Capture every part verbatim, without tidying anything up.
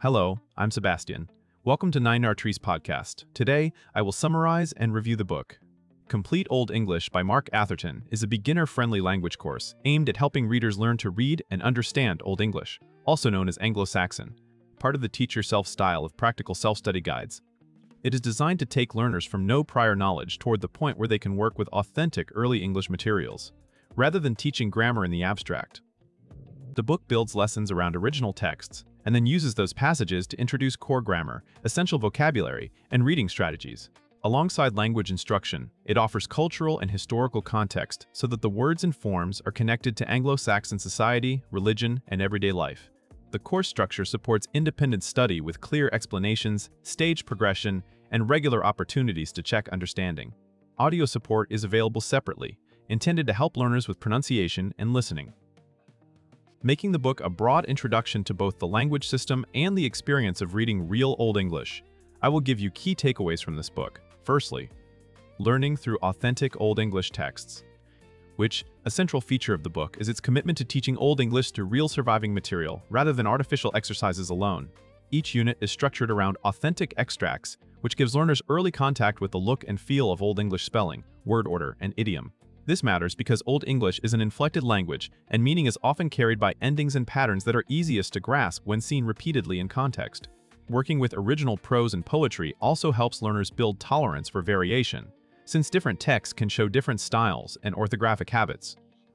Hello, I'm Sebastian. Welcome to Nine R Trees podcast. Today, I will summarize and review the book. Complete Old English by Mark Atherton is a beginner-friendly language course aimed at helping readers learn to read and understand Old English, also known as Anglo-Saxon, part of the Teach Yourself style of practical self-study guides. It is designed to take learners from no prior knowledge toward the point where they can work with authentic early English materials, rather than teaching grammar in the abstract. The book builds lessons around original texts, and then uses those passages to introduce core grammar, essential vocabulary, and reading strategies. Alongside language instruction, it offers cultural and historical context so that the words and forms are connected to Anglo-Saxon society, religion, and everyday life. The course structure supports independent study with clear explanations, staged progression, and regular opportunities to check understanding. Audio support is available separately, intended to help learners with pronunciation and listening. Making the book a broad introduction to both the language system and the experience of reading real Old English, I will give you key takeaways from this book. Firstly, learning through authentic Old English texts, which, a central feature of the book, is its commitment to teaching Old English through real surviving material rather than artificial exercises alone. Each unit is structured around authentic extracts, which gives learners early contact with the look and feel of Old English spelling, word order, and idiom. This matters because Old English is an inflected language, and meaning is often carried by endings and patterns that are easiest to grasp when seen repeatedly in context. Working with original prose and poetry also helps learners build tolerance for variation, since different texts can show different styles and orthographic habits.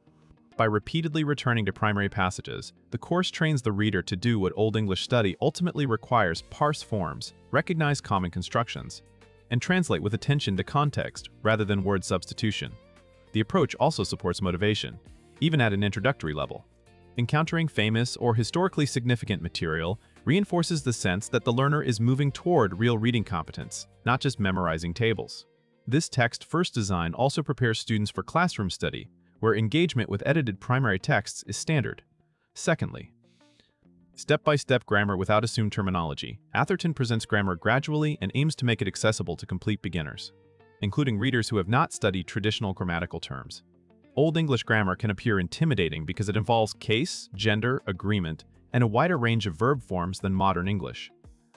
By repeatedly returning to primary passages, the course trains the reader to do what Old English study ultimately requires: parse forms, recognize common constructions, and translate with attention to context rather than word substitution. The approach also supports motivation, even at an introductory level. Encountering famous or historically significant material reinforces the sense that the learner is moving toward real reading competence, not just memorizing tables. This text-first design also prepares students for classroom study, where engagement with edited primary texts is standard. Secondly, step-by-step grammar without assumed terminology. Atherton presents grammar gradually and aims to make it accessible to complete beginners, including readers who have not studied traditional grammatical terms. Old English grammar can appear intimidating because it involves case, gender, agreement, and a wider range of verb forms than modern English.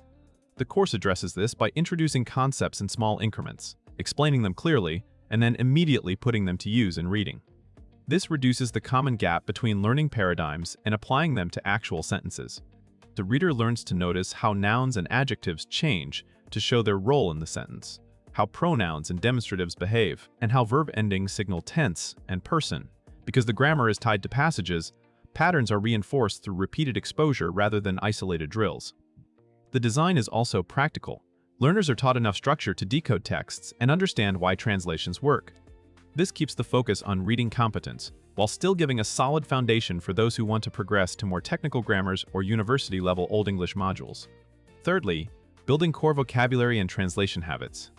The course addresses this by introducing concepts in small increments, explaining them clearly, and then immediately putting them to use in reading. This reduces the common gap between learning paradigms and applying them to actual sentences. The reader learns to notice how nouns and adjectives change to show their role in the sentence, how pronouns and demonstratives behave, and how verb endings signal tense and person. Because the grammar is tied to passages, patterns are reinforced through repeated exposure rather than isolated drills. The design is also practical. Learners are taught enough structure to decode texts and understand why translations work. This keeps the focus on reading competence, while still giving a solid foundation for those who want to progress to more technical grammars or university-level Old English modules. Thirdly, building core vocabulary and translation habits.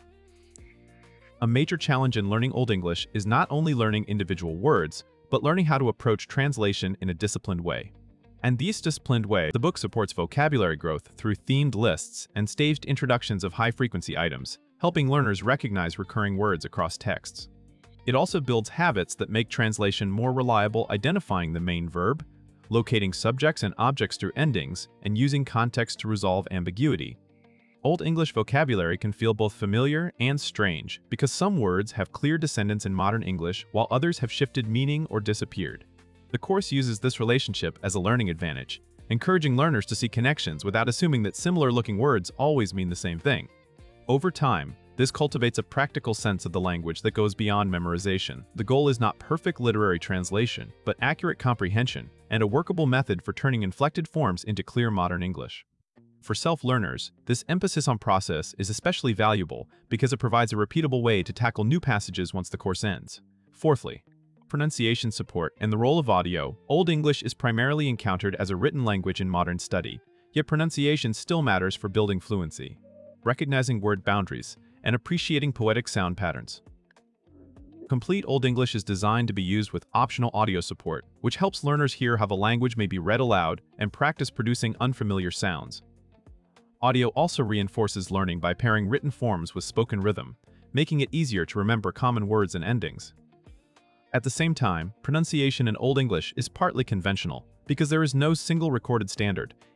A major challenge in learning Old English is not only learning individual words, but learning how to approach translation in a disciplined way. And this disciplined way, the book supports vocabulary growth through themed lists and staged introductions of high-frequency items, helping learners recognize recurring words across texts. It also builds habits that make translation more reliable, identifying the main verb, locating subjects and objects through endings, and using context to resolve ambiguity. Old English vocabulary can feel both familiar and strange because some words have clear descendants in modern English while others have shifted meaning or disappeared. The course uses this relationship as a learning advantage, encouraging learners to see connections without assuming that similar-looking words always mean the same thing. Over time, this cultivates a practical sense of the language that goes beyond memorization. The goal is not perfect literary translation, but accurate comprehension and a workable method for turning inflected forms into clear modern English. For self-learners, this emphasis on process is especially valuable because it provides a repeatable way to tackle new passages once the course ends. Fourthly, pronunciation support and the role of audio. Old English is primarily encountered as a written language in modern study, yet pronunciation still matters for building fluency, recognizing word boundaries, and appreciating poetic sound patterns. Complete Old English is designed to be used with optional audio support, which helps learners hear how the language may be read aloud and practice producing unfamiliar sounds. Audio also reinforces learning by pairing written forms with spoken rhythm, making it easier to remember common words and endings. At the same time, pronunciation in Old English is partly conventional, because there is no single recorded standard,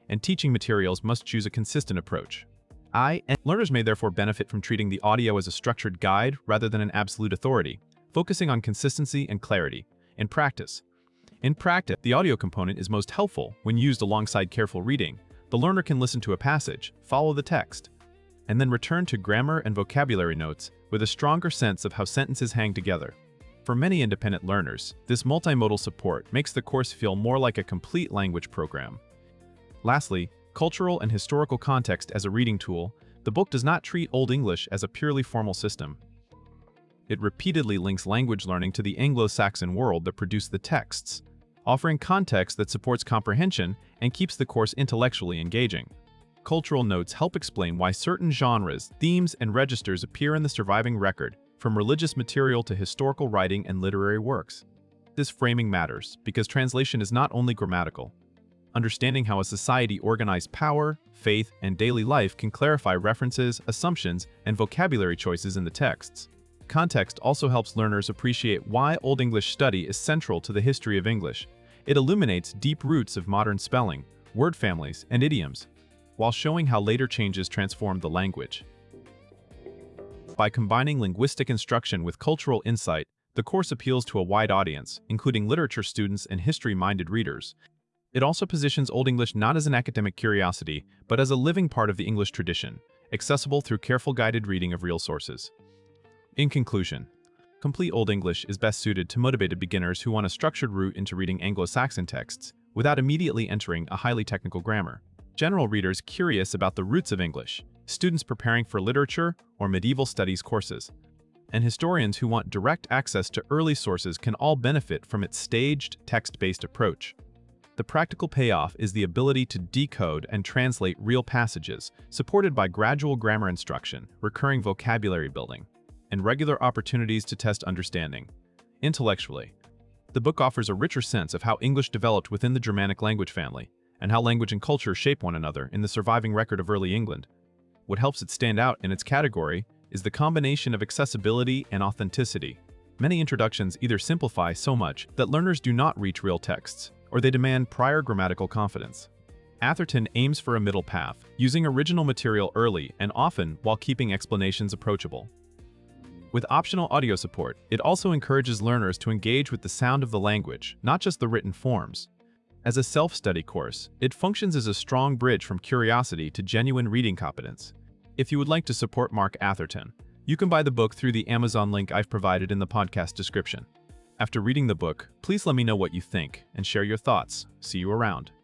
and teaching materials must choose a consistent approach. I and learners may therefore benefit from treating the audio as a structured guide rather than an absolute authority, focusing on consistency and clarity. In practice, In practice, the audio component is most helpful when used alongside careful reading. The learner can listen to a passage, follow the text, and then return to grammar and vocabulary notes with a stronger sense of how sentences hang together. For many independent learners, this multimodal support makes the course feel more like a complete language program. Lastly, cultural and historical context as a reading tool, the book does not treat Old English as a purely formal system. It repeatedly links language learning to the Anglo-Saxon world that produced the texts, offering context that supports comprehension and keeps the course intellectually engaging. Cultural notes help explain why certain genres, themes, and registers appear in the surviving record, from religious material to historical writing and literary works. This framing matters because translation is not only grammatical. Understanding how a society organized power, faith, and daily life can clarify references, assumptions, and vocabulary choices in the texts. Context also helps learners appreciate why Old English study is central to the history of English. It illuminates deep roots of modern spelling, word families, and idioms, while showing how later changes transformed the language. By combining linguistic instruction with cultural insight, the course appeals to a wide audience, including literature students and history-minded readers. It also positions Old English not as an academic curiosity, but as a living part of the English tradition, accessible through careful guided reading of real sources. In conclusion, Complete Old English is best suited to motivated beginners who want a structured route into reading Anglo-Saxon texts without immediately entering a highly technical grammar. General readers curious about the roots of English, students preparing for literature or medieval studies courses, and historians who want direct access to early sources can all benefit from its staged, text-based approach. The practical payoff is the ability to decode and translate real passages, supported by gradual grammar instruction, recurring vocabulary building, and regular opportunities to test understanding. Intellectually, the book offers a richer sense of how English developed within the Germanic language family, and how language and culture shape one another in the surviving record of early England. What helps it stand out in its category is the combination of accessibility and authenticity. Many introductions either simplify so much that learners do not reach real texts, or they demand prior grammatical confidence. Atherton aims for a middle path, using original material early and often while keeping explanations approachable. With optional audio support, it also encourages learners to engage with the sound of the language, not just the written forms. As a self-study course, it functions as a strong bridge from curiosity to genuine reading competence. If you would like to support Mark Atherton, you can buy the book through the Amazon link I've provided in the podcast description. After reading the book, please let me know what you think and share your thoughts. See you around.